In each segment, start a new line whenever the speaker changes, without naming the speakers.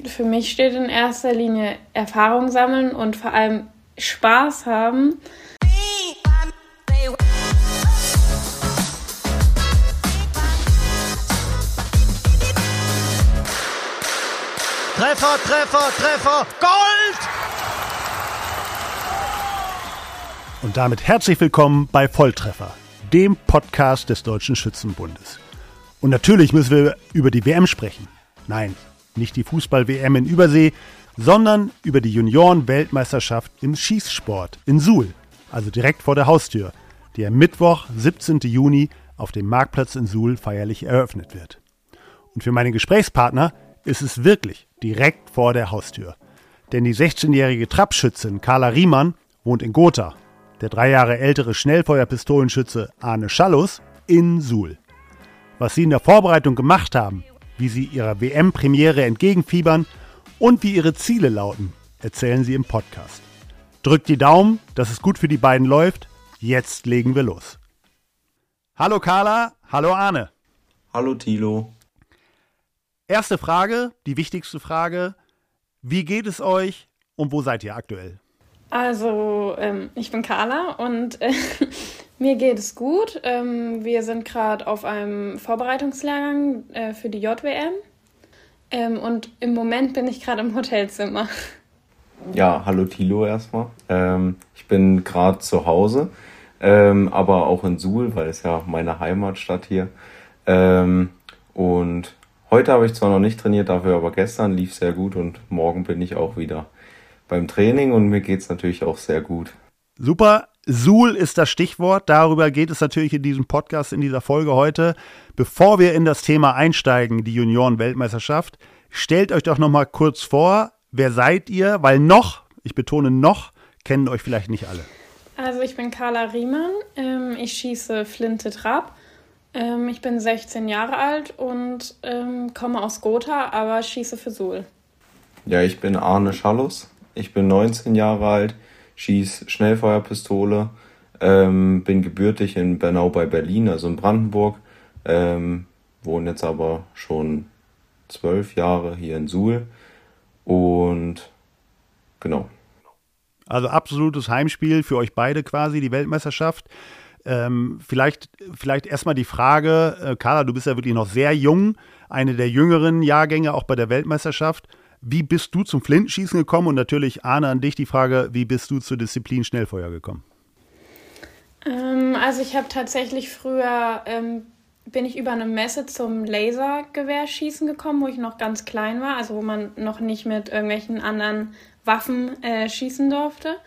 Für mich steht in erster Linie Erfahrung sammeln und vor allem Spaß haben.
Treffer, Treffer, Treffer, Gold! Und damit herzlich willkommen bei Volltreffer, dem Podcast des Deutschen Schützenbundes. Und natürlich müssen wir über die WM sprechen. Nein, nicht die Fußball-WM in Übersee, sondern über die Junioren-Weltmeisterschaft im Schießsport in Suhl, also direkt vor der Haustür, die am Mittwoch, 17. Juni auf dem Marktplatz in Suhl feierlich eröffnet wird. Und für meine Gesprächspartner ist es wirklich direkt vor der Haustür. Denn die 16-jährige Trapschützin Carla Riemann wohnt in Gotha, der 3 Jahre ältere Schnellfeuerpistolenschütze Arne Schallus in Suhl. Was sie in der Vorbereitung gemacht haben, wie sie ihrer WM-Premiere entgegenfiebern und wie ihre Ziele lauten, erzählen sie im Podcast. Drückt die Daumen, dass es gut für die beiden läuft. Jetzt legen wir los. Hallo Carla, hallo Arne.
Hallo Thilo.
Erste Frage, die wichtigste Frage. Wie geht es euch und wo seid ihr aktuell?
Also, ich bin Carla und mir geht es gut. Wir sind gerade auf einem Vorbereitungslehrgang für die JWM. Und im Moment bin ich gerade im Hotelzimmer.
Ja, hallo Thilo erstmal. Ich bin gerade zu Hause, aber auch in Suhl, weil es ja meine Heimatstadt hier. Und heute habe ich zwar noch nicht trainiert, dafür aber gestern lief sehr gut und morgen bin ich auch wieder beim Training und mir geht es natürlich auch sehr gut.
Super, Suhl ist das Stichwort, darüber geht es natürlich in diesem Podcast, in dieser Folge heute. Bevor wir in das Thema einsteigen, die Junioren-Weltmeisterschaft, stellt euch doch noch mal kurz vor, wer seid ihr? Weil noch, ich betone noch, kennen euch vielleicht nicht alle.
Also ich bin Carla Riemann, ich schieße Flinte Trap. Ich bin 16 Jahre alt und komme aus Gotha, aber schieße für Suhl.
Ja, ich bin Arne Schallus, ich bin 19 Jahre alt, schieße Schnellfeuerpistole, bin gebürtig in Bernau bei Berlin, also in Brandenburg, wohne jetzt aber schon 12 Jahre hier in Suhl und genau.
Also absolutes Heimspiel für euch beide quasi, die Weltmeisterschaft. Vielleicht erstmal die Frage, Carla, du bist ja wirklich noch sehr jung, eine der jüngeren Jahrgänge auch bei der Weltmeisterschaft. Wie bist du zum Flintenschießen gekommen? Und natürlich, Arne, an dich die Frage, wie bist du zur Disziplin Schnellfeuer gekommen?
Also ich habe tatsächlich früher, bin ich über eine Messe zum Lasergewehrschießen gekommen, wo ich noch ganz klein war, also wo man noch nicht mit irgendwelchen anderen Waffen schießen durfte.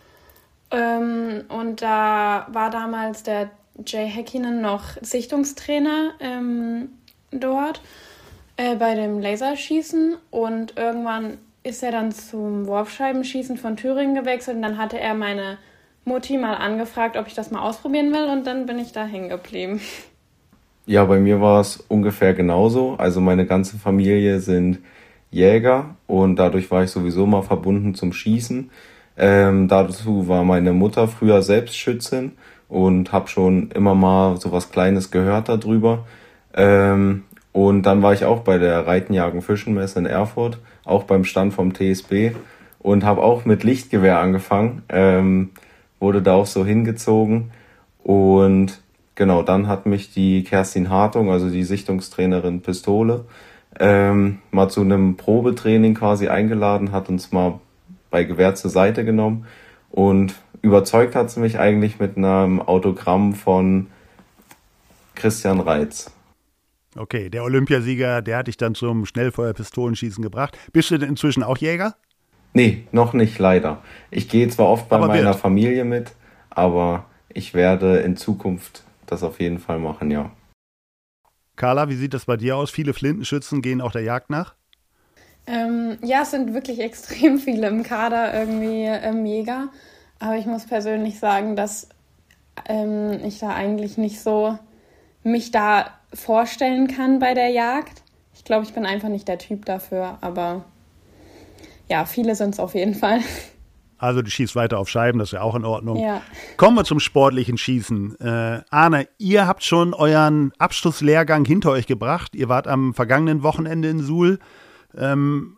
Und da war damals der Jay Häkkinen noch Sichtungstrainer dort bei dem Laserschießen und irgendwann ist er dann zum Wurfscheibenschießen von Thüringen gewechselt und dann hatte er meine Mutti mal angefragt, ob ich das mal ausprobieren will und dann bin ich da hängen geblieben.
Ja, bei mir war es ungefähr genauso. Also meine ganze Familie sind Jäger und dadurch war ich sowieso mal verbunden zum Schießen. Dazu war meine Mutter früher selbst Schützin und habe schon immer mal so was Kleines gehört darüber. Und dann war ich auch bei der Reiten-Jagen-Fischen-Messe in Erfurt, auch beim Stand vom TSB und habe auch mit Lichtgewehr angefangen, wurde da auch so hingezogen und genau, dann hat mich die Kerstin Hartung, also die Sichtungstrainerin Pistole, mal zu einem Probetraining quasi eingeladen, hat uns mal bei Gewehr zur Seite genommen und überzeugt hat sie mich eigentlich mit einem Autogramm von Christian Reitz.
Okay, der Olympiasieger, der hat dich dann zum Schnellfeuerpistolenschießen gebracht. Bist du denn inzwischen auch Jäger?
Nee, noch nicht, leider. Ich gehe zwar oft bei meiner Familie mit, aber ich werde in Zukunft das auf jeden Fall machen, ja.
Carla, wie sieht das bei dir aus? Viele Flintenschützen gehen auch der Jagd nach?
Ja, es sind wirklich extrem viele im Kader irgendwie Jäger. Aber ich muss persönlich sagen, dass ich da eigentlich nicht so mich da vorstellen kann bei der Jagd. Ich glaube, ich bin einfach nicht der Typ dafür. Aber ja, viele sind es auf jeden Fall.
Also du schießt weiter auf Scheiben, das ist ja auch in Ordnung.
Ja.
Kommen wir zum sportlichen Schießen. Arne, ihr habt schon euren Abschlusslehrgang hinter euch gebracht. Ihr wart am vergangenen Wochenende in Suhl.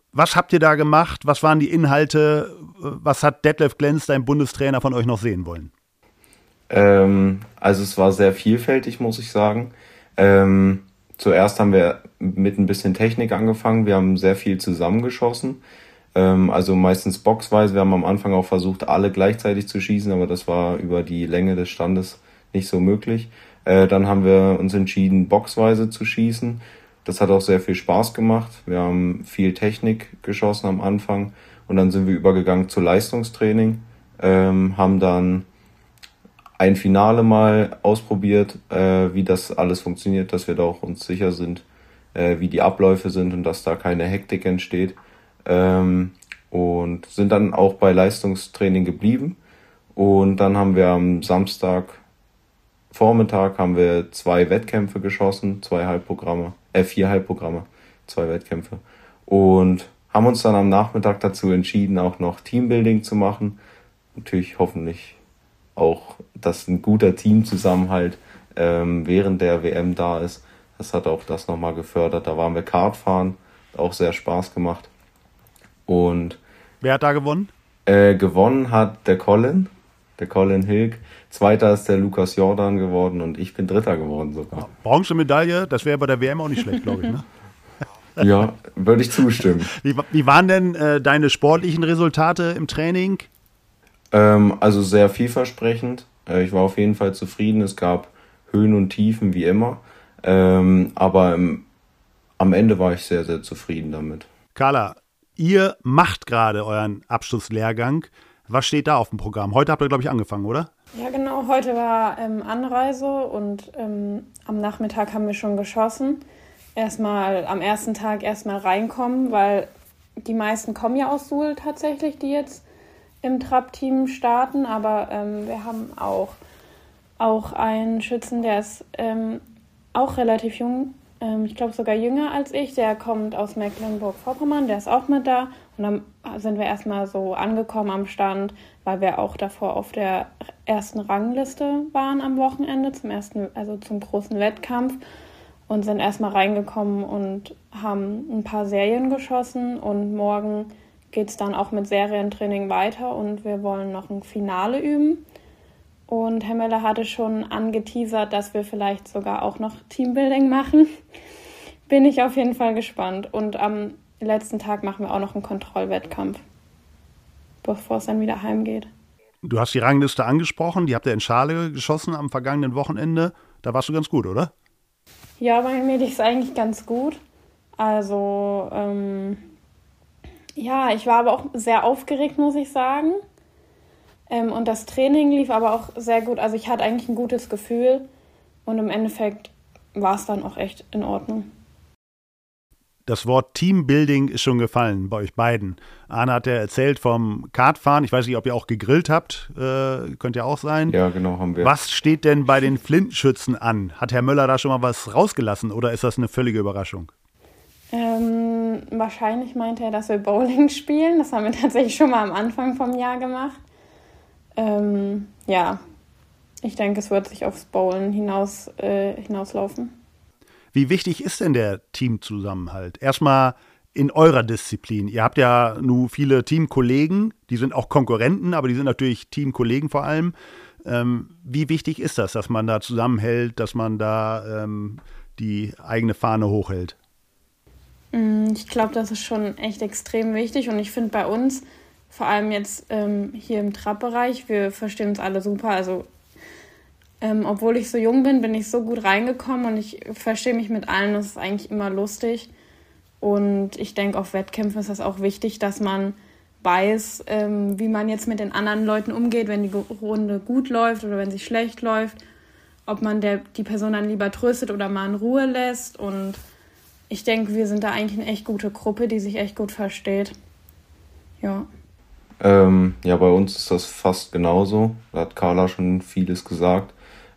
Was habt ihr da gemacht? Was waren die Inhalte? Was hat Detlef Glenz, dein Bundestrainer, von euch noch sehen wollen?
Also es war sehr vielfältig, muss ich sagen. Zuerst haben wir mit ein bisschen Technik angefangen. Wir haben sehr viel zusammengeschossen. Also meistens boxweise. Wir haben am Anfang auch versucht, alle gleichzeitig zu schießen, aber das war über die Länge des Standes nicht so möglich. Dann haben wir uns entschieden, boxweise zu schießen. Das hat auch sehr viel Spaß gemacht. Wir haben viel Technik geschossen am Anfang und dann sind wir übergegangen zu Leistungstraining, haben dann ein Finale mal ausprobiert, wie das alles funktioniert, dass wir da auch uns sicher sind, wie die Abläufe sind und dass da keine Hektik entsteht. Und sind dann auch bei Leistungstraining geblieben. Und dann haben wir am Samstagvormittag haben wir 2 Wettkämpfe geschossen, 4 Halbprogramme, 2 Wettkämpfe. Und haben uns dann am Nachmittag dazu entschieden, auch noch Teambuilding zu machen. Natürlich hoffentlich auch, dass ein guter Teamzusammenhalt während der WM da ist. Das hat auch das nochmal gefördert. Da waren wir Kartfahren, auch sehr Spaß gemacht. Und
wer hat da gewonnen?
Gewonnen hat der Colin Hilk. Zweiter ist der Lukas Jordan geworden und ich bin Dritter geworden sogar.
Bronzemedaille, das wäre bei der WM auch nicht schlecht, glaube ich, ne?
Ja, würde ich zustimmen.
Wie waren denn deine sportlichen Resultate im Training?
Also sehr vielversprechend. Ich war auf jeden Fall zufrieden. Es gab Höhen und Tiefen wie immer. Aber am Ende war ich sehr, sehr zufrieden damit.
Carla, ihr macht gerade euren Abschlusslehrgang. Was steht da auf dem Programm? Heute habt ihr, glaube ich, angefangen, oder?
Ja, genau. Heute war Anreise und am Nachmittag haben wir schon geschossen. Am ersten Tag erstmal reinkommen, weil die meisten kommen ja aus Suhl tatsächlich, die jetzt im Trap-Team starten, aber wir haben auch einen Schützen, der ist auch relativ jung, ich glaube sogar jünger als ich, der kommt aus Mecklenburg-Vorpommern, der ist auch mit da und dann sind wir erstmal so angekommen am Stand, weil wir auch davor auf der ersten Rangliste waren am Wochenende, zum großen Wettkampf und sind erstmal reingekommen und haben ein paar Serien geschossen und morgen geht es dann auch mit Serientraining weiter und wir wollen noch ein Finale üben. Und Herr Möller hatte schon angeteasert, dass wir vielleicht sogar auch noch Teambuilding machen. Bin ich auf jeden Fall gespannt. Und am letzten Tag machen wir auch noch einen Kontrollwettkampf, bevor es dann wieder heimgeht.
Du hast die Rangliste angesprochen, die habt ihr in Schale geschossen am vergangenen Wochenende. Da warst du ganz gut, oder?
Ja, bei mir lief es eigentlich ganz gut. Also, ja, ich war aber auch sehr aufgeregt, muss ich sagen. Und das Training lief aber auch sehr gut. Also ich hatte eigentlich ein gutes Gefühl und im Endeffekt war es dann auch echt in Ordnung.
Das Wort Teambuilding ist schon gefallen bei euch beiden. Arne hat ja erzählt vom Kartfahren. Ich weiß nicht, ob ihr auch gegrillt habt. Könnte ja auch sein.
Ja, genau, haben wir.
Was steht denn bei den Flintenschützen an? Hat Herr Möller da schon mal was rausgelassen oder ist das eine völlige Überraschung?
Wahrscheinlich meinte er, dass wir Bowling spielen. Das haben wir tatsächlich schon mal am Anfang vom Jahr gemacht. Ja, ich denke, es wird sich aufs Bowlen hinauslaufen.
Wie wichtig ist denn der Teamzusammenhalt? Erstmal in eurer Disziplin. Ihr habt ja nun viele Teamkollegen, die sind auch Konkurrenten, aber die sind natürlich Teamkollegen vor allem. Wie wichtig ist das, dass man da zusammenhält, dass man da die eigene Fahne hochhält?
Ich glaube, das ist schon echt extrem wichtig und ich finde bei uns, vor allem jetzt hier im Trap-Bereich, wir verstehen uns alle super. Also obwohl ich so jung bin ich so gut reingekommen und ich verstehe mich mit allen. Das ist eigentlich immer lustig. Und ich denke, auf Wettkämpfen ist das auch wichtig, dass man weiß, wie man jetzt mit den anderen Leuten umgeht, wenn die Runde gut läuft oder wenn sie schlecht läuft. Ob man die Person dann lieber tröstet oder mal in Ruhe lässt. Und ich denke, wir sind da eigentlich eine echt gute Gruppe, die sich echt gut versteht. Ja.
Ja, bei uns ist das fast genauso. Da hat Carla schon vieles gesagt.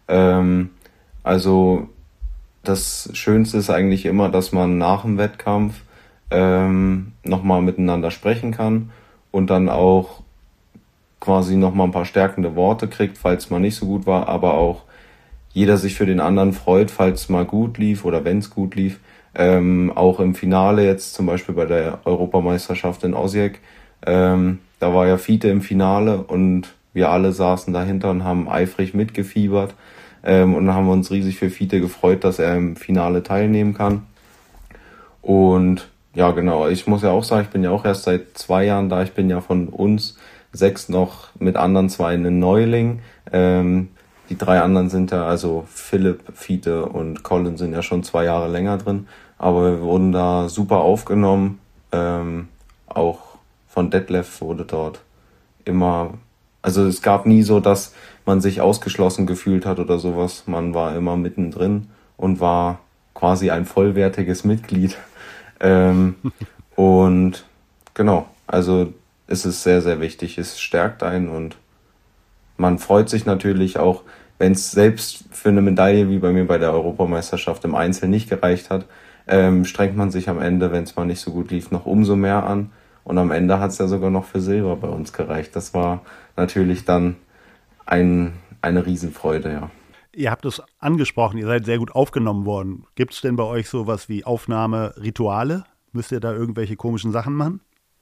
Also das Schönste ist eigentlich immer, dass man nach dem Wettkampf nochmal miteinander sprechen kann und dann auch quasi nochmal ein paar stärkende Worte kriegt, falls man nicht so gut war, aber auch jeder sich für den anderen freut, falls es mal gut lief oder wenn es gut lief. Auch im Finale jetzt zum Beispiel bei der Europameisterschaft in Osijek, da war ja Fiete im Finale und wir alle saßen dahinter und haben eifrig mitgefiebert und haben uns riesig für Fiete gefreut, dass er im Finale teilnehmen kann. Und ja, genau, ich muss ja auch sagen, ich bin ja auch erst seit 2 Jahren da. Ich bin ja von uns 6 noch mit anderen 2 ein Neuling. Die 3 anderen sind ja, also Philipp, Fiete und Colin sind ja schon 2 Jahre länger drin. Aber wir wurden da super aufgenommen. Auch von Detlef wurde dort immer, also es gab nie so, dass man sich ausgeschlossen gefühlt hat oder sowas. Man war immer mittendrin und war quasi ein vollwertiges Mitglied. Und genau, also es ist sehr, sehr wichtig. Es stärkt einen und man freut sich natürlich auch, wenn es selbst für eine Medaille wie bei mir bei der Europameisterschaft im Einzel nicht gereicht hat, strengt man sich am Ende, wenn es mal nicht so gut lief, noch umso mehr an. Und am Ende hat es ja sogar noch für Silber bei uns gereicht. Das war natürlich dann eine Riesenfreude, ja.
Ihr habt es angesprochen, ihr seid sehr gut aufgenommen worden. Gibt es denn bei euch sowas wie Aufnahmerituale? Müsst ihr da irgendwelche komischen Sachen machen?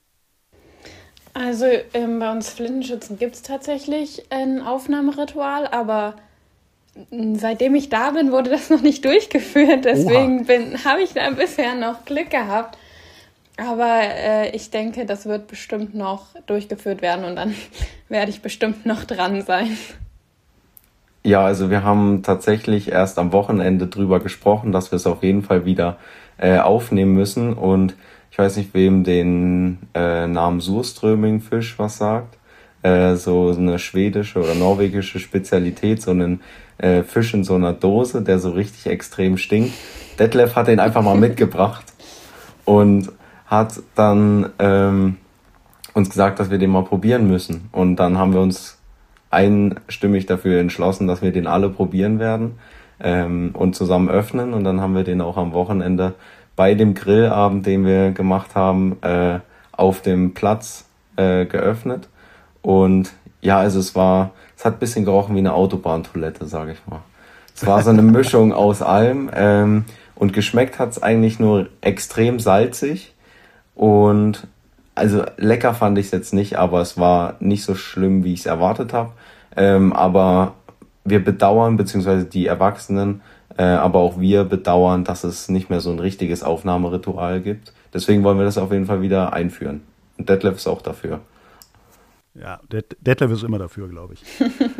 Also bei uns Flintenschützen gibt es tatsächlich ein Aufnahmeritual, aber seitdem ich da bin, wurde das noch nicht durchgeführt. Deswegen habe ich da bisher noch Glück gehabt. Aber ich denke, das wird bestimmt noch durchgeführt werden und dann werde ich bestimmt noch dran sein.
Ja, also wir haben tatsächlich erst am Wochenende drüber gesprochen, dass wir es auf jeden Fall wieder aufnehmen müssen. Und ich weiß nicht, wem den Namen Surströmming-Fisch was sagt. So eine schwedische oder norwegische Spezialität, so einen Fisch in so einer Dose, der so richtig extrem stinkt. Detlef hat den einfach mal mitgebracht und hat dann uns gesagt, dass wir den mal probieren müssen. Und dann haben wir uns einstimmig dafür entschlossen, dass wir den alle probieren werden und zusammen öffnen. Und dann haben wir den auch am Wochenende bei dem Grillabend, den wir gemacht haben, auf dem Platz geöffnet. Und ja, also es hat ein bisschen gerochen wie eine Autobahntoilette, sage ich mal. Es war so eine Mischung aus allem und geschmeckt hat es eigentlich nur extrem salzig. Und also lecker fand ich es jetzt nicht, aber es war nicht so schlimm, wie ich es erwartet habe. Aber wir bedauern, beziehungsweise die Erwachsenen, aber auch wir bedauern, dass es nicht mehr so ein richtiges Aufnahmeritual gibt. Deswegen wollen wir das auf jeden Fall wieder einführen. Und Detlef ist auch dafür.
Ja, Detlef ist immer dafür, glaube ich.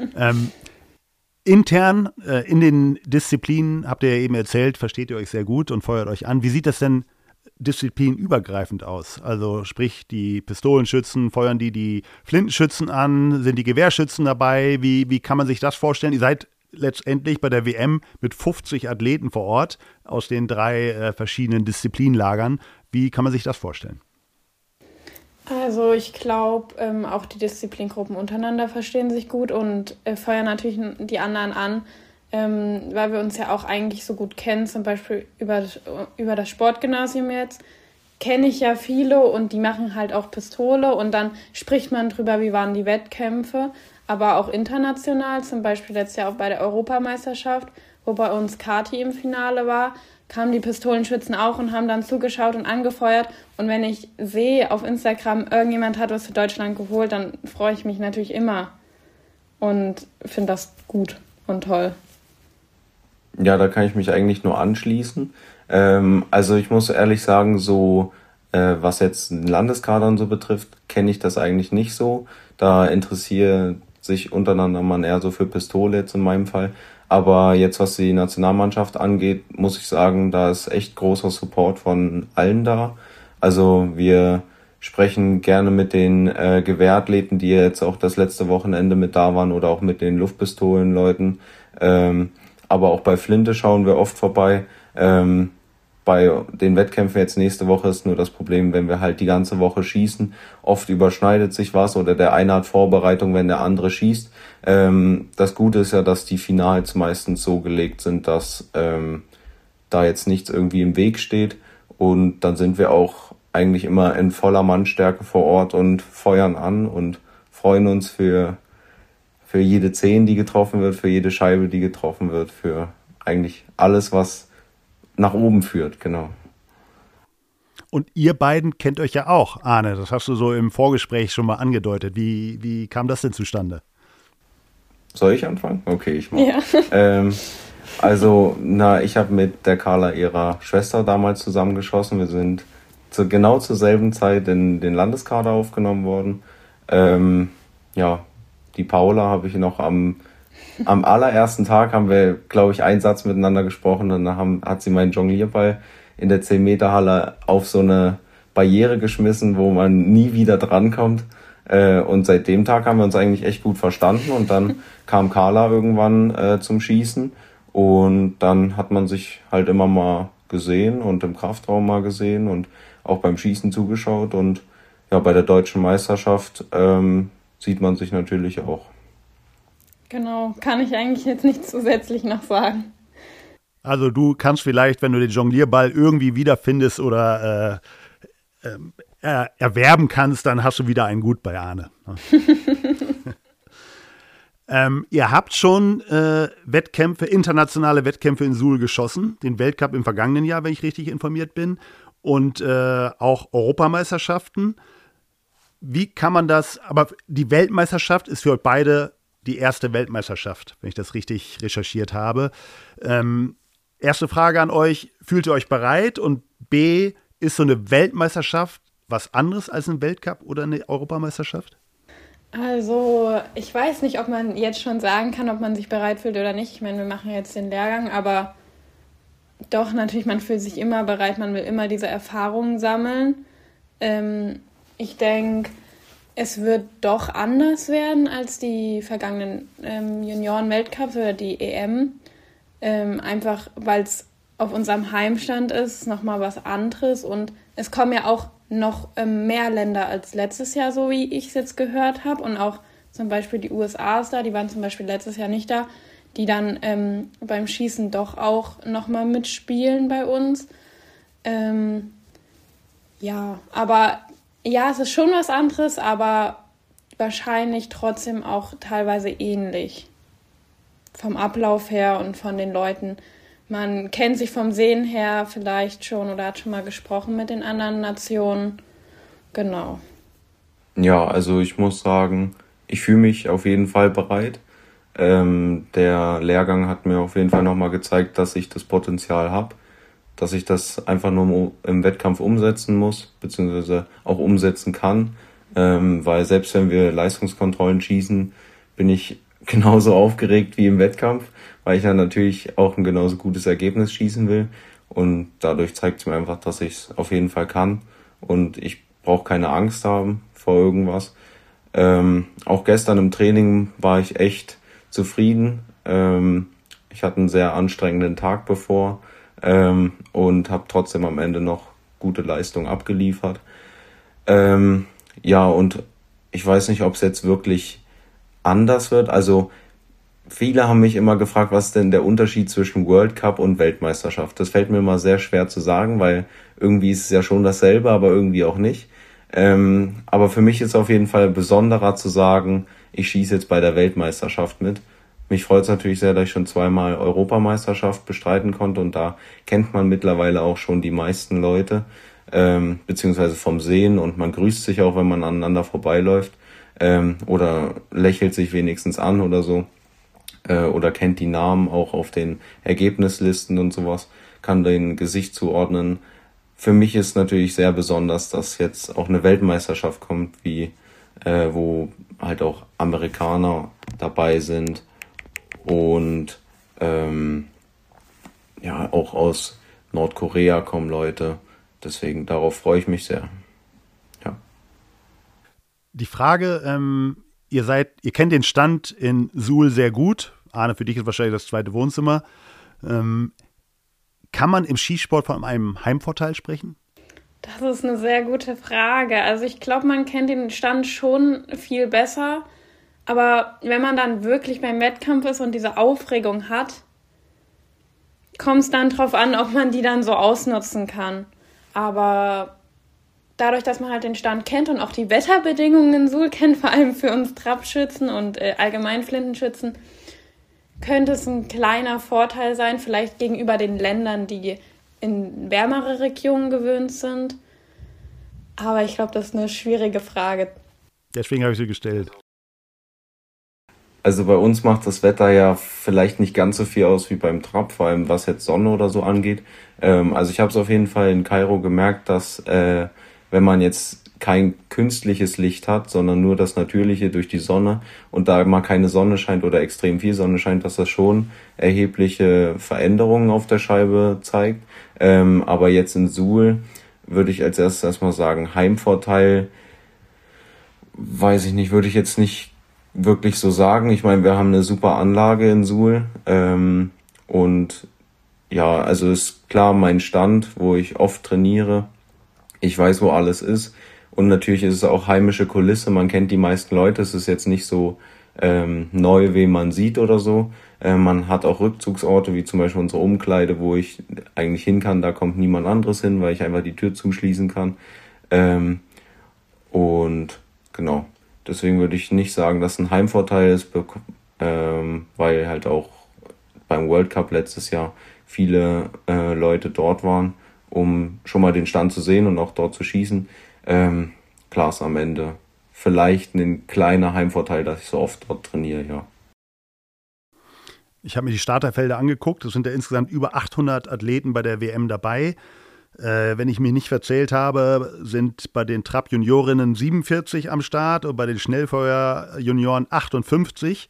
Intern in den Disziplinen, habt ihr ja eben erzählt, versteht ihr euch sehr gut und feuert euch an. Wie sieht das denn disziplinübergreifend aus? Also sprich, die Pistolenschützen, feuern die Flintenschützen an, sind die Gewehrschützen dabei? Wie kann man sich das vorstellen? Ihr seid letztendlich bei der WM mit 50 Athleten vor Ort aus den 3 verschiedenen Disziplinlagern. Wie kann man sich das vorstellen?
Also ich glaube, auch die Disziplingruppen untereinander verstehen sich gut und feuern natürlich die anderen an, weil wir uns ja auch eigentlich so gut kennen, zum Beispiel über das Sportgymnasium jetzt, kenne ich ja viele und die machen halt auch Pistole und dann spricht man drüber, wie waren die Wettkämpfe, aber auch international, zum Beispiel letztes Jahr auch bei der Europameisterschaft, wo bei uns Kati im Finale war, kamen die Pistolenschützen auch und haben dann zugeschaut und angefeuert. Und wenn ich sehe auf Instagram, irgendjemand hat was für Deutschland geholt, dann freue ich mich natürlich immer und finde das gut und toll.
Ja, da kann ich mich eigentlich nur anschließen. Also ich muss ehrlich sagen, so was jetzt den Landeskader und so betrifft, kenne ich das eigentlich nicht so. Da interessiert sich untereinander man eher so für Pistole jetzt in meinem Fall. Aber jetzt, was die Nationalmannschaft angeht, muss ich sagen, da ist echt großer Support von allen da. Also wir sprechen gerne mit den Gewehrathleten, die jetzt auch das letzte Wochenende mit da waren oder auch mit den Luftpistolenleuten. Aber auch bei Flinte schauen wir oft vorbei. Bei den Wettkämpfen jetzt nächste Woche ist nur das Problem, wenn wir halt die ganze Woche schießen. Oft überschneidet sich was oder der eine hat Vorbereitung, wenn der andere schießt. Das Gute ist ja, dass die Finals meistens so gelegt sind, dass da jetzt nichts irgendwie im Weg steht. Und dann sind wir auch eigentlich immer in voller Mannstärke vor Ort und feuern an und freuen uns für jede 10, die getroffen wird, für jede Scheibe, die getroffen wird, für eigentlich alles, was nach oben führt, genau.
Und ihr beiden kennt euch ja auch, Arne. Das hast du so im Vorgespräch schon mal angedeutet. Wie kam das denn zustande?
Soll ich anfangen? Okay, ich mach.
Ja.
Ich habe mit der Carla, ihrer Schwester, damals zusammengeschossen. Wir sind genau zur selben Zeit in den Landeskader aufgenommen worden. Die Paula habe ich noch am allerersten Tag haben wir, glaube ich, einen Satz miteinander gesprochen. Dann hat sie meinen Jonglierball in der 10-Meter-Halle auf so eine Barriere geschmissen, wo man nie wieder drankommt. Und seit dem Tag haben wir uns eigentlich echt gut verstanden. Und dann kam Carla irgendwann zum Schießen. Und dann hat man sich halt immer mal gesehen und im Kraftraum mal gesehen und auch beim Schießen zugeschaut. Und ja, bei der deutschen Meisterschaft sieht man sich natürlich auch.
Genau, kann ich eigentlich jetzt nicht zusätzlich noch sagen.
Also du kannst vielleicht, wenn du den Jonglierball irgendwie wiederfindest oder erwerben kannst, dann hast du wieder einen Gut bei Arne. Ihr habt schon internationale Wettkämpfe in Suhl geschossen, den Weltcup im vergangenen Jahr, wenn ich richtig informiert bin, und auch Europameisterschaften. Wie kann man das, aber die Weltmeisterschaft ist für euch beide die erste Weltmeisterschaft, wenn ich das richtig recherchiert habe. Erste Frage an euch, fühlt ihr euch bereit? Und B, ist so eine Weltmeisterschaft was anderes als ein Weltcup oder eine Europameisterschaft?
Also, ich weiß nicht, ob man jetzt schon sagen kann, ob man sich bereit fühlt oder nicht. Ich meine, wir machen jetzt den Lehrgang, aber doch, natürlich, man fühlt sich immer bereit, man will immer diese Erfahrungen sammeln. Ich denke, es wird doch anders werden als die vergangenen Junioren-Weltcups oder die EM. Einfach, weil es auf unserem Heimstand ist, nochmal was anderes. Und es kommen ja auch noch mehr Länder als letztes Jahr, so wie ich es jetzt gehört habe. Und auch zum Beispiel die USA ist da, die waren zum Beispiel letztes Jahr nicht da, die dann beim Schießen doch auch nochmal mitspielen bei uns. Es ist schon was anderes, aber wahrscheinlich trotzdem auch teilweise ähnlich. Vom Ablauf her und von den Leuten. Man kennt sich vom Sehen her vielleicht schon oder hat schon mal gesprochen mit den anderen Nationen. Genau.
Ja, also ich muss sagen, ich fühle mich auf jeden Fall bereit. Der Lehrgang hat mir auf jeden Fall nochmal gezeigt, dass ich das Potenzial habe, dass ich das einfach nur im Wettkampf umsetzen muss, beziehungsweise auch umsetzen kann, weil selbst wenn wir Leistungskontrollen schießen, bin ich genauso aufgeregt wie im Wettkampf, weil ich dann natürlich auch ein genauso gutes Ergebnis schießen will und dadurch zeigt es mir einfach, dass ich es auf jeden Fall kann und ich brauche keine Angst haben vor irgendwas. Auch gestern im Training war ich echt zufrieden. Ich hatte einen sehr anstrengenden Tag bevor und habe trotzdem am Ende noch gute Leistung abgeliefert. Und ich weiß nicht, ob es jetzt wirklich anders wird. Also viele haben mich immer gefragt, was ist denn der Unterschied zwischen World Cup und Weltmeisterschaft? Das fällt mir immer sehr schwer zu sagen, weil irgendwie ist es ja schon dasselbe, aber irgendwie auch nicht. Aber für mich ist auf jeden Fall besonderer zu sagen, ich schieße jetzt bei der Weltmeisterschaft mit. Mich freut es natürlich sehr, dass ich schon 2-mal Europameisterschaft bestreiten konnte und da kennt man mittlerweile auch schon die meisten Leute, beziehungsweise vom Sehen und man grüßt sich auch, wenn man aneinander vorbeiläuft. Oder lächelt sich wenigstens an oder so, oder kennt die Namen auch auf den Ergebnislisten und sowas, kann den Gesicht zuordnen. Für mich ist natürlich sehr besonders, dass jetzt auch eine Weltmeisterschaft kommt, wo halt auch Amerikaner dabei sind und auch aus Nordkorea kommen Leute. Deswegen, darauf freue ich mich sehr.
Die Frage, ihr kennt den Stand in Suhl sehr gut. Arne, für dich ist wahrscheinlich das zweite Wohnzimmer. Kann man im Skisport von einem Heimvorteil sprechen?
Das ist eine sehr gute Frage. Also ich glaube, man kennt den Stand schon viel besser. Aber wenn man dann wirklich beim Wettkampf ist und diese Aufregung hat, kommt es dann drauf an, ob man die dann so ausnutzen kann. Aber dadurch, dass man halt den Stand kennt und auch die Wetterbedingungen in Suhl kennt, vor allem für uns Trapschützen und allgemein Flintenschützen, könnte es ein kleiner Vorteil sein, vielleicht gegenüber den Ländern, die in wärmere Regionen gewöhnt sind. Aber ich glaube, das ist eine schwierige Frage.
Deswegen habe ich sie gestellt.
Also bei uns macht das Wetter ja vielleicht nicht ganz so viel aus wie beim Trap, vor allem was jetzt Sonne oder so angeht. Also ich habe es auf jeden Fall in Kairo gemerkt, dass wenn man jetzt kein künstliches Licht hat, sondern nur das natürliche durch die Sonne und da mal keine Sonne scheint oder extrem viel Sonne scheint, dass das schon erhebliche Veränderungen auf der Scheibe zeigt. Aber jetzt in Suhl würde ich als erstes erstmal sagen, Heimvorteil, weiß ich nicht, würde ich jetzt nicht wirklich so sagen. Ich meine, wir haben eine super Anlage in Suhl und ja, also ist klar mein Stand, wo ich oft trainiere. Ich weiß, wo alles ist. Und natürlich ist es auch heimische Kulisse. Man kennt die meisten Leute. Es ist jetzt nicht so neu, wen man sieht oder so. Man hat auch Rückzugsorte, wie zum Beispiel unsere Umkleide, wo ich eigentlich hin kann. Da kommt niemand anderes hin, weil ich einfach die Tür zuschließen kann. Und genau, deswegen würde ich nicht sagen, dass ein Heimvorteil ist, weil halt auch beim World Cup letztes Jahr viele Leute dort waren, um schon mal den Stand zu sehen und auch dort zu schießen. Klar ist am Ende vielleicht ein kleiner Heimvorteil, dass ich so oft dort trainiere, ja.
Ich habe mir die Starterfelder angeguckt. Es sind ja insgesamt über 800 Athleten bei der WM dabei. Wenn ich mich nicht verzählt habe, sind bei den Trap-Juniorinnen 47 am Start und bei den Schnellfeuer-Junioren 58.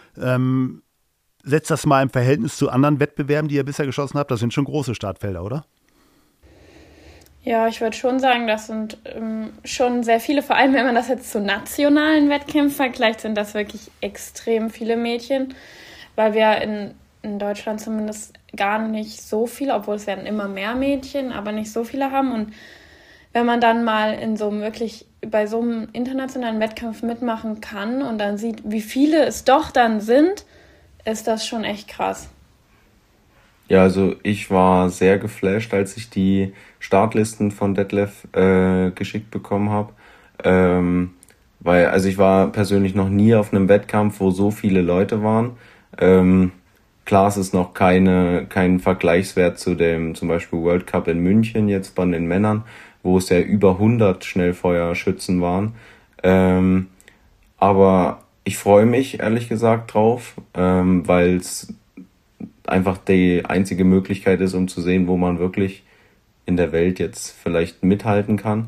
Setzt das mal im Verhältnis zu anderen Wettbewerben, die ihr bisher geschossen habt. Das sind schon große Startfelder, oder?
Ja, ich würde schon sagen, das sind schon sehr viele. Vor allem, wenn man das jetzt zu nationalen Wettkämpfen vergleicht, sind das wirklich extrem viele Mädchen. Weil wir in Deutschland zumindest gar nicht so viele, obwohl es werden immer mehr Mädchen, aber nicht so viele haben. Und wenn man dann mal in so einem wirklich bei so einem internationalen Wettkampf mitmachen kann und dann sieht, wie viele es doch dann sind, ist das schon echt krass.
Ja, also ich war sehr geflasht, als ich die Startlisten von Detlef geschickt bekommen habe. Weil, also ich war persönlich noch nie auf einem Wettkampf, wo so viele Leute waren. Klar, es ist noch kein Vergleichswert zu dem zum Beispiel World Cup in München jetzt bei den Männern, wo es ja über 100 Schnellfeuerschützen waren. Aber ich freue mich ehrlich gesagt drauf, weil es einfach die einzige Möglichkeit ist, um zu sehen, wo man wirklich in der Welt jetzt vielleicht mithalten kann.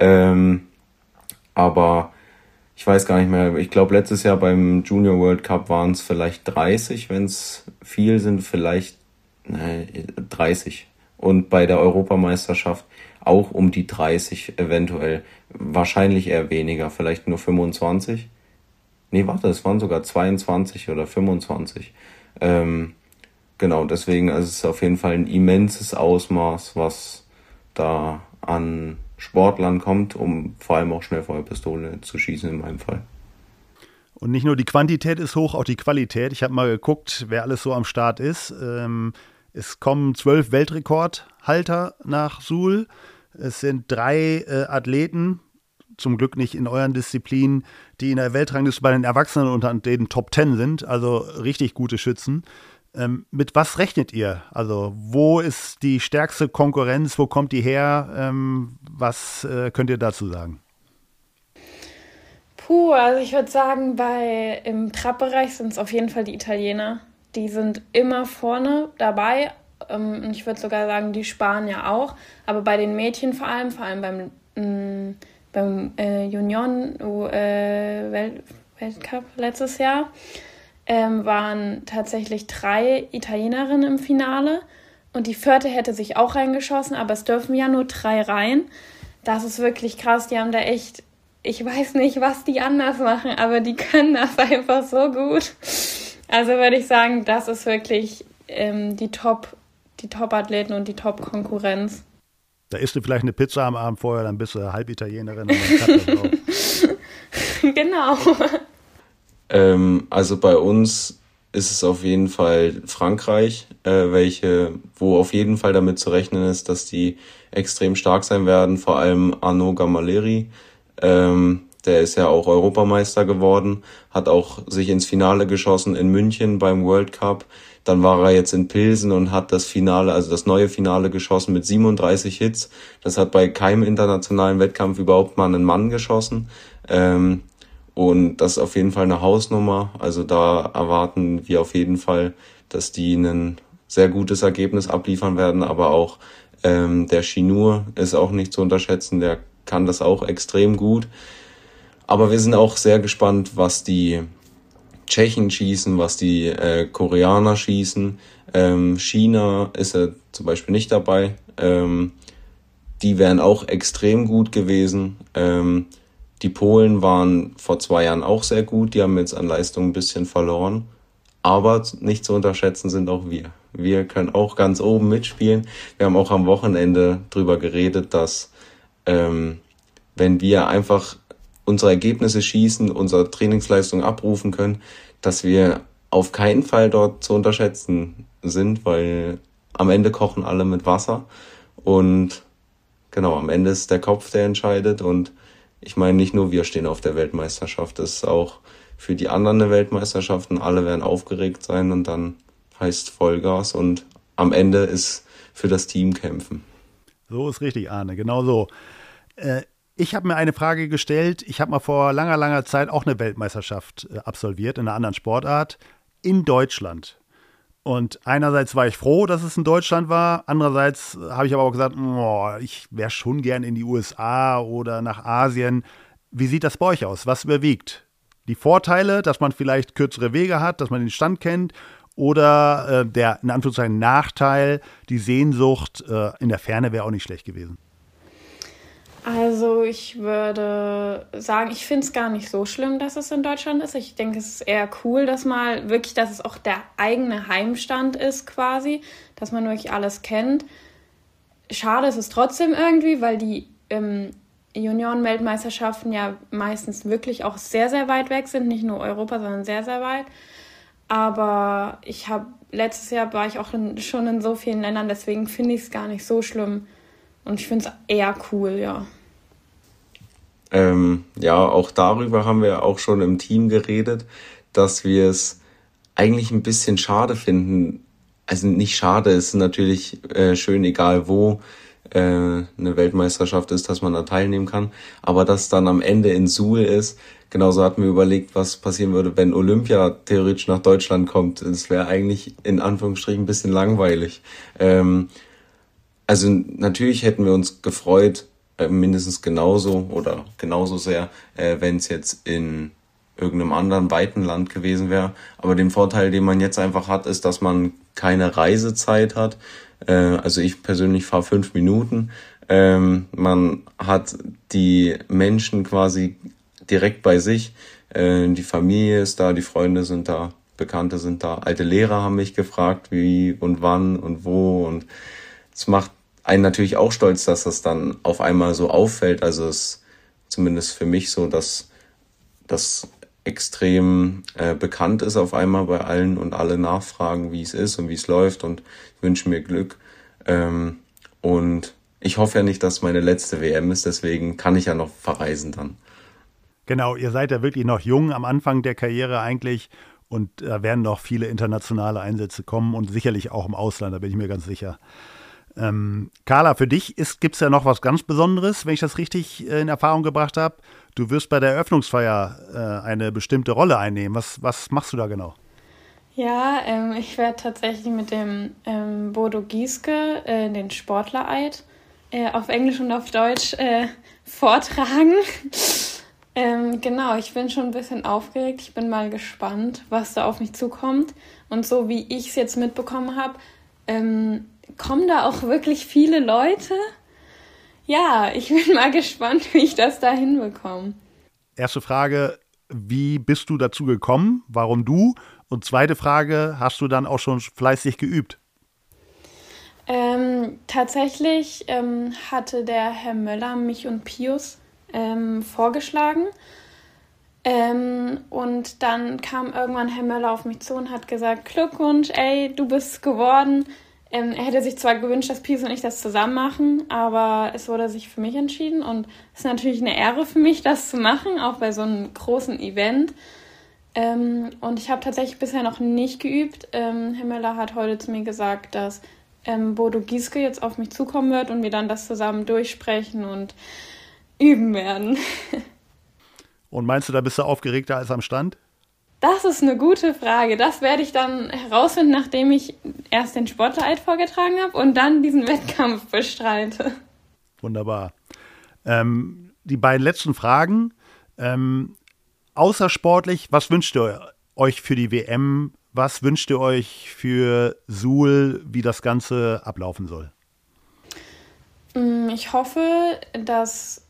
Aber ich weiß gar nicht mehr, ich glaube letztes Jahr beim Junior World Cup waren es vielleicht 30, wenn es viel sind, vielleicht 30. Und bei der Europameisterschaft auch um die 30 eventuell. Wahrscheinlich eher weniger, vielleicht nur 25. Nee, warte, es waren sogar 22 oder 25. Genau, deswegen also es ist auf jeden Fall ein immenses Ausmaß, was da an Sportlern kommt, um vor allem auch Schnellfeuerpistole zu schießen in meinem Fall.
Und nicht nur die Quantität ist hoch, auch die Qualität. Ich habe mal geguckt, wer alles so am Start ist. Es kommen 12 Weltrekordhalter nach Suhl. Es sind 3 Athleten, zum Glück nicht in euren Disziplinen, die in der Weltrangliste bei den Erwachsenen unter den Top 10 sind. Also richtig gute Schützen. Mit was rechnet ihr? Also wo ist die stärkste Konkurrenz? Wo kommt die her? Was könnt ihr dazu sagen?
Also ich würde sagen, im Trap-Bereich sind es auf jeden Fall die Italiener. Die sind immer vorne dabei. Und ich würde sogar sagen, die Spanier auch. Aber bei den Mädchen vor allem beim Junioren-Weltcup letztes Jahr, waren tatsächlich 3 Italienerinnen im Finale und die 4. hätte sich auch reingeschossen, aber es dürfen ja nur 3 rein. Das ist wirklich krass, die haben da echt, ich weiß nicht, was die anders machen, aber die können das einfach so gut. Also würde ich sagen, das ist wirklich die Top-Athleten und die Top-Konkurrenz.
Da isst du vielleicht eine Pizza am Abend vorher, dann bist du Halbitalienerin und dann klappt das auch.
Genau.
Also bei uns ist es auf jeden Fall Frankreich, wo auf jeden Fall damit zu rechnen ist, dass die extrem stark sein werden, vor allem Arnaud Gamaleri. Der ist ja auch Europameister geworden, hat auch sich ins Finale geschossen in München beim World Cup. Dann war er jetzt in Pilsen und hat das Finale, also das neue Finale geschossen mit 37 Hits. Das hat bei keinem internationalen Wettkampf überhaupt mal einen Mann geschossen. Und das ist auf jeden Fall eine Hausnummer. Also da erwarten wir auf jeden Fall, dass die ein sehr gutes Ergebnis abliefern werden. Aber auch der Chinur ist auch nicht zu unterschätzen. Der kann das auch extrem gut. Aber wir sind auch sehr gespannt, was die Tschechen schießen, was die Koreaner schießen. China ist ja zum Beispiel nicht dabei. Die wären auch extrem gut gewesen. Die Polen waren vor 2 Jahren auch sehr gut. Die haben jetzt an Leistung ein bisschen verloren. Aber nicht zu unterschätzen sind auch wir. Wir können auch ganz oben mitspielen. Wir haben auch am Wochenende drüber geredet, dass wenn wir einfach unsere Ergebnisse schießen, unsere Trainingsleistung abrufen können, dass wir auf keinen Fall dort zu unterschätzen sind, weil am Ende kochen alle mit Wasser und genau, am Ende ist der Kopf, der entscheidet und ich meine, nicht nur wir stehen auf der Weltmeisterschaft, das ist auch für die anderen eine Weltmeisterschaft und alle werden aufgeregt sein und dann heißt Vollgas und am Ende ist für das Team kämpfen.
So ist richtig, Arne, genau so. Ich habe mir eine Frage gestellt. Ich habe mal vor langer, langer Zeit auch eine Weltmeisterschaft absolviert in einer anderen Sportart in Deutschland. Und einerseits war ich froh, dass es in Deutschland war. Andererseits habe ich aber auch gesagt, ich wäre schon gern in die USA oder nach Asien. Wie sieht das bei euch aus? Was überwiegt? Die Vorteile, dass man vielleicht kürzere Wege hat, dass man den Stand kennt oder der, in Anführungszeichen, Nachteil, die Sehnsucht in der Ferne wäre auch nicht schlecht gewesen?
Also ich würde sagen, ich finde es gar nicht so schlimm, dass es in Deutschland ist. Ich denke, es ist eher cool, dass es auch der eigene Heimstand ist quasi, dass man wirklich alles kennt. Schade ist es trotzdem irgendwie, weil die Junioren-Weltmeisterschaften ja meistens wirklich auch sehr, sehr weit weg sind. Nicht nur Europa, sondern sehr, sehr weit. Aber letztes Jahr war ich auch schon in so vielen Ländern, deswegen finde ich es gar nicht so schlimm. Und ich finde es eher cool, ja.
Ja, auch darüber haben wir auch schon im Team geredet, dass wir es eigentlich ein bisschen schade finden. Also nicht schade, es ist natürlich schön, egal wo eine Weltmeisterschaft ist, dass man da teilnehmen kann. Aber dass dann am Ende in Suhl ist, genauso hatten wir überlegt, was passieren würde, wenn Olympia theoretisch nach Deutschland kommt. Es wäre eigentlich in Anführungsstrichen ein bisschen langweilig. Also natürlich hätten wir uns gefreut, mindestens genauso oder genauso sehr, wenn es jetzt in irgendeinem anderen weiten Land gewesen wäre. Aber den Vorteil, den man jetzt einfach hat, ist, dass man keine Reisezeit hat. Also ich persönlich fahre 5 Minuten. Man hat die Menschen quasi direkt bei sich. Die Familie ist da, die Freunde sind da, Bekannte sind da. Alte Lehrer haben mich gefragt, wie und wann und wo und es macht einen natürlich auch stolz, dass das dann auf einmal so auffällt. Also es ist zumindest für mich so, dass das extrem bekannt ist auf einmal bei allen und alle nachfragen, wie es ist und wie es läuft und wünschen mir Glück. Und ich hoffe ja nicht, dass meine letzte WM ist, deswegen kann ich ja noch verreisen dann.
Genau, ihr seid ja wirklich noch jung am Anfang der Karriere eigentlich und da werden noch viele internationale Einsätze kommen und sicherlich auch im Ausland, da bin ich mir ganz sicher. Carla, für dich gibt es ja noch was ganz Besonderes, wenn ich das richtig in Erfahrung gebracht habe. Du wirst bei der Eröffnungsfeier eine bestimmte Rolle einnehmen. Was machst du da genau?
Ja, ich werde tatsächlich mit dem Bodo Gieske den Sportlereid auf Englisch und auf Deutsch vortragen. Genau, ich bin schon ein bisschen aufgeregt. Ich bin mal gespannt, was da auf mich zukommt. Und so wie ich es jetzt mitbekommen habe, kommen da auch wirklich viele Leute? Ja, ich bin mal gespannt, wie ich das da hinbekomme.
Erste Frage, wie bist du dazu gekommen? Warum du? Und zweite Frage, hast du dann auch schon fleißig geübt?
Tatsächlich hatte der Herr Möller mich und Pius vorgeschlagen. Und dann kam irgendwann Herr Möller auf mich zu und hat gesagt, Glückwunsch, ey, du bist geworden. Er hätte sich zwar gewünscht, dass Pius und ich das zusammen machen, aber es wurde sich für mich entschieden. Und es ist natürlich eine Ehre für mich, das zu machen, auch bei so einem großen Event. Und ich habe tatsächlich bisher noch nicht geübt. Herr Müller hat heute zu mir gesagt, dass Bodo Gieske jetzt auf mich zukommen wird und wir dann das zusammen durchsprechen und üben werden.
Und meinst du, da bist du aufgeregter als am Stand?
Das ist eine gute Frage. Das werde ich dann herausfinden, nachdem ich erst den Sportlereid vorgetragen habe und dann diesen Wettkampf bestreite.
Wunderbar. Die beiden letzten Fragen. Außersportlich, was wünscht ihr euch für die WM? Was wünscht ihr euch für Suhl, wie das Ganze ablaufen soll?
Ich hoffe, dass...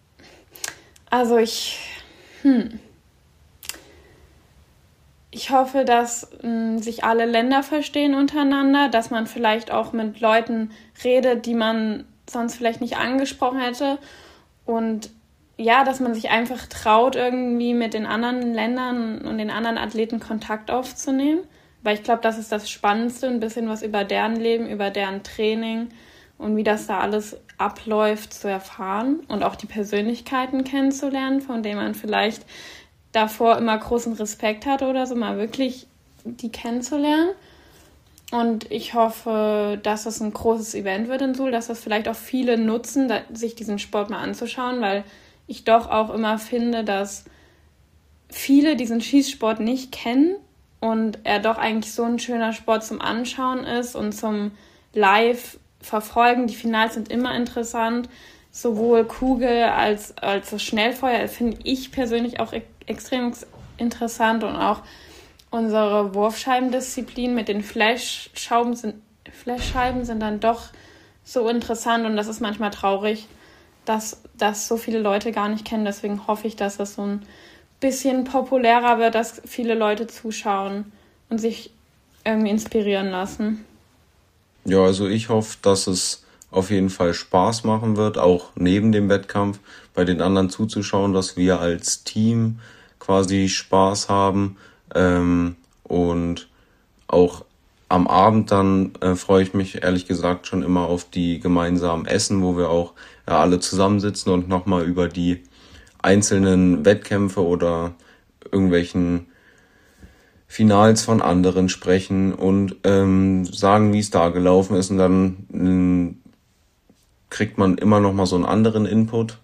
Ich hoffe, dass sich alle Länder verstehen untereinander, dass man vielleicht auch mit Leuten redet, die man sonst vielleicht nicht angesprochen hätte. Und ja, dass man sich einfach traut, irgendwie mit den anderen Ländern und den anderen Athleten Kontakt aufzunehmen. Weil ich glaube, das ist das Spannendste, ein bisschen was über deren Leben, über deren Training und wie das da alles abläuft zu erfahren und auch die Persönlichkeiten kennenzulernen, von denen man vielleicht davor immer großen Respekt hatte oder so, mal wirklich die kennenzulernen. Und ich hoffe, dass es ein großes Event wird in Suhl, dass das vielleicht auch viele nutzen, sich diesen Sport mal anzuschauen, weil ich doch auch immer finde, dass viele diesen Schießsport nicht kennen und er doch eigentlich so ein schöner Sport zum Anschauen ist und zum Live-Verfolgen. Die Finals sind immer interessant, sowohl Kugel als das Schnellfeuer finde ich persönlich auch extrem interessant und auch unsere Wurfscheibendisziplin mit den Flashscheiben sind dann doch so interessant und das ist manchmal traurig, dass das so viele Leute gar nicht kennen. Deswegen hoffe ich, dass das so ein bisschen populärer wird, dass viele Leute zuschauen und sich irgendwie inspirieren lassen.
Ja, also ich hoffe, dass es auf jeden Fall Spaß machen wird, auch neben dem Wettkampf bei den anderen zuzuschauen, dass wir als Team quasi Spaß haben und auch am Abend dann freue ich mich ehrlich gesagt schon immer auf die gemeinsamen Essen, wo wir auch alle zusammensitzen und nochmal über die einzelnen Wettkämpfe oder irgendwelchen Finals von anderen sprechen und sagen, wie es da gelaufen ist und dann kriegt man immer noch mal so einen anderen Input.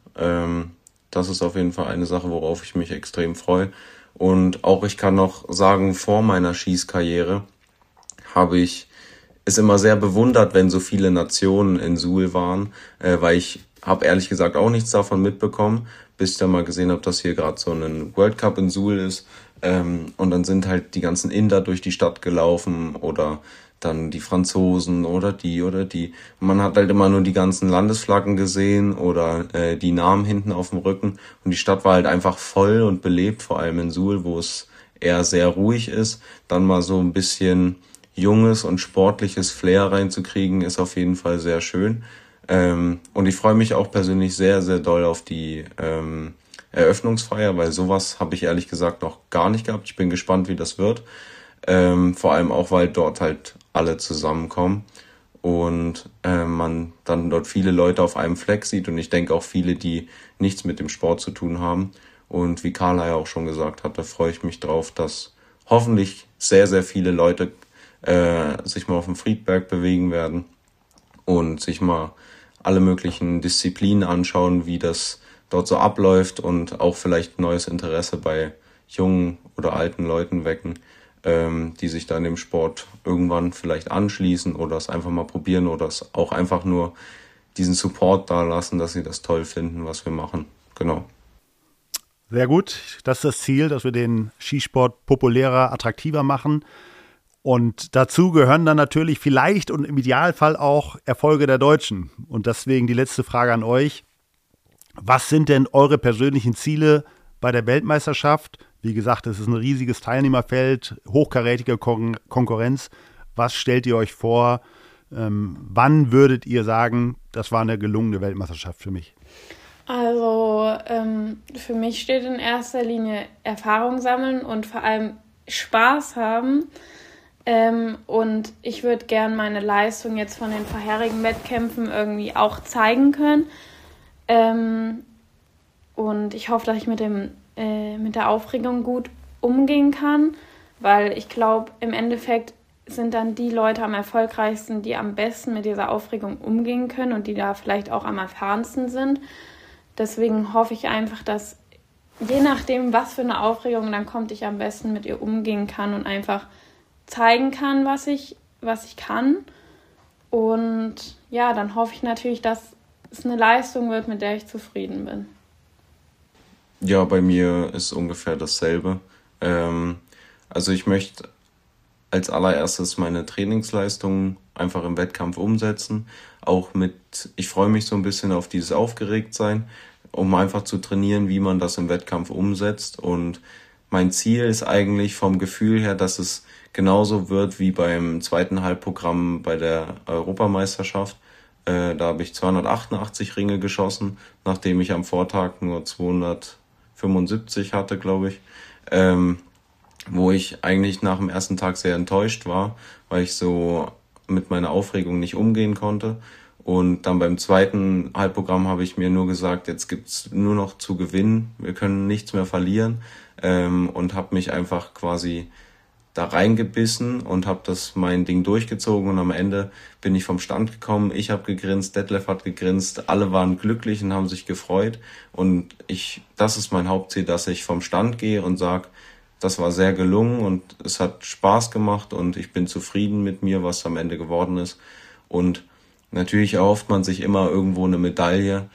Das ist auf jeden Fall eine Sache, worauf ich mich extrem freue. Und auch ich kann noch sagen, vor meiner Schießkarriere habe ich es immer sehr bewundert, wenn so viele Nationen in Suhl waren, weil ich habe ehrlich gesagt auch nichts davon mitbekommen, bis ich dann mal gesehen habe, dass hier gerade so ein World Cup in Suhl ist. Und dann sind halt die ganzen Inder durch die Stadt gelaufen oder dann die Franzosen oder die. Und man hat halt immer nur die ganzen Landesflaggen gesehen oder die Namen hinten auf dem Rücken. Und die Stadt war halt einfach voll und belebt, vor allem in Suhl, wo es eher sehr ruhig ist. Dann mal so ein bisschen junges und sportliches Flair reinzukriegen, ist auf jeden Fall sehr schön. Und ich freue mich auch persönlich sehr, sehr doll auf die Eröffnungsfeier, weil sowas habe ich ehrlich gesagt noch gar nicht gehabt. Ich bin gespannt, wie das wird. Vor allem auch, weil dort halt alle zusammenkommen und man dann dort viele Leute auf einem Fleck sieht und ich denke auch viele, die nichts mit dem Sport zu tun haben. Und wie Carla ja auch schon gesagt hat, da freue ich mich drauf, dass hoffentlich sehr, sehr viele Leute sich mal auf dem Friedberg bewegen werden und sich mal alle möglichen Disziplinen anschauen, wie das dort so abläuft und auch vielleicht neues Interesse bei jungen oder alten Leuten wecken, die sich dann dem Sport irgendwann vielleicht anschließen oder es einfach mal probieren oder es auch einfach nur diesen Support da lassen, dass sie das toll finden, was wir machen. Genau.
Sehr gut. Das ist das Ziel, dass wir den Skisport populärer, attraktiver machen. Und dazu gehören dann natürlich vielleicht und im Idealfall auch Erfolge der Deutschen. Und deswegen die letzte Frage an euch. Was sind denn eure persönlichen Ziele bei der Weltmeisterschaft? Wie gesagt, es ist ein riesiges Teilnehmerfeld, hochkarätige Konkurrenz. Was stellt ihr euch vor? Wann würdet ihr sagen, das war eine gelungene Weltmeisterschaft für mich?
Also für mich steht in erster Linie Erfahrung sammeln und vor allem Spaß haben. Und ich würde gern meine Leistung jetzt von den vorherigen Wettkämpfen irgendwie auch zeigen können. Und ich hoffe, dass ich mit der Aufregung gut umgehen kann, weil ich glaube, im Endeffekt sind dann die Leute am erfolgreichsten, die am besten mit dieser Aufregung umgehen können und die da vielleicht auch am erfahrensten sind. Deswegen hoffe ich einfach, dass je nachdem, was für eine Aufregung dann kommt, ich am besten mit ihr umgehen kann und einfach zeigen kann, was ich kann. Und ja, dann hoffe ich natürlich, dass es eine Leistung wird, mit der ich zufrieden bin.
Ja, bei mir ist ungefähr dasselbe. Also ich möchte als allererstes meine Trainingsleistungen einfach im Wettkampf umsetzen. Ich freue mich so ein bisschen auf dieses Aufgeregtsein, um einfach zu trainieren, wie man das im Wettkampf umsetzt. Und mein Ziel ist eigentlich vom Gefühl her, dass es genauso wird wie beim zweiten Halbprogramm bei der Europameisterschaft. Da habe ich 288 Ringe geschossen, nachdem ich am Vortag nur 275 hatte, glaube ich. Wo ich eigentlich nach dem ersten Tag sehr enttäuscht war, weil ich so mit meiner Aufregung nicht umgehen konnte. Und dann beim zweiten Halbprogramm habe ich mir nur gesagt, jetzt gibt's nur noch zu gewinnen, wir können nichts mehr verlieren, und habe mich einfach quasi da reingebissen und habe mein Ding durchgezogen und am Ende bin ich vom Stand gekommen. Ich habe gegrinst, Detlef hat gegrinst, alle waren glücklich und haben sich gefreut und das ist mein Hauptziel, dass ich vom Stand gehe und sage, das war sehr gelungen und es hat Spaß gemacht und ich bin zufrieden mit mir, was am Ende geworden ist. Und natürlich erhofft man sich immer irgendwo eine Medaille,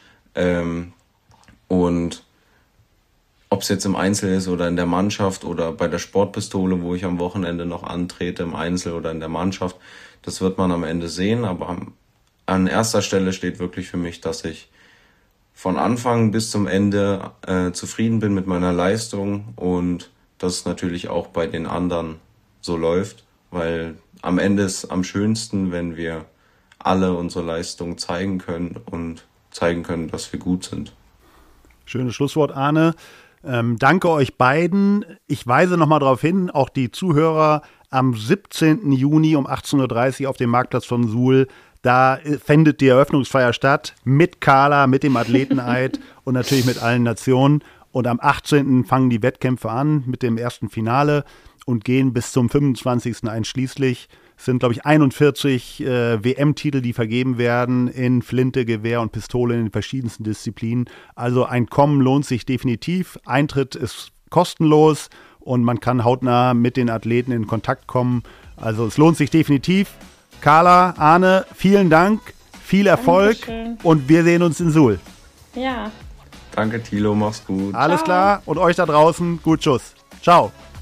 und ob es jetzt im Einzel ist oder in der Mannschaft oder bei der Sportpistole, wo ich am Wochenende noch antrete, im Einzel oder in der Mannschaft, das wird man am Ende sehen. Aber an erster Stelle steht wirklich für mich, dass ich von Anfang bis zum Ende zufrieden bin mit meiner Leistung und dass es natürlich auch bei den anderen so läuft, weil am Ende ist es am schönsten, wenn wir alle unsere Leistung zeigen können und zeigen können, dass wir gut sind.
Schönes Schlusswort, Arne. Danke euch beiden. Ich weise nochmal darauf hin, auch die Zuhörer am 17. Juni um 18.30 Uhr auf dem Marktplatz von Suhl. Da findet die Eröffnungsfeier statt mit Carla, mit dem Athleteneid und natürlich mit allen Nationen. Und am 18. fangen die Wettkämpfe an mit dem ersten Finale und gehen bis zum 25. einschließlich. Es sind, glaube ich, 41 WM-Titel, die vergeben werden in Flinte, Gewehr und Pistole in den verschiedensten Disziplinen. Also ein Kommen lohnt sich definitiv. Eintritt ist kostenlos und man kann hautnah mit den Athleten in Kontakt kommen. Also es lohnt sich definitiv. Carla, Arne, vielen Dank, viel Erfolg. Dankeschön. Und wir sehen uns in Suhl.
Ja.
Danke, Thilo, mach's gut.
Alles klar und euch da draußen, gut Schuss. Ciao.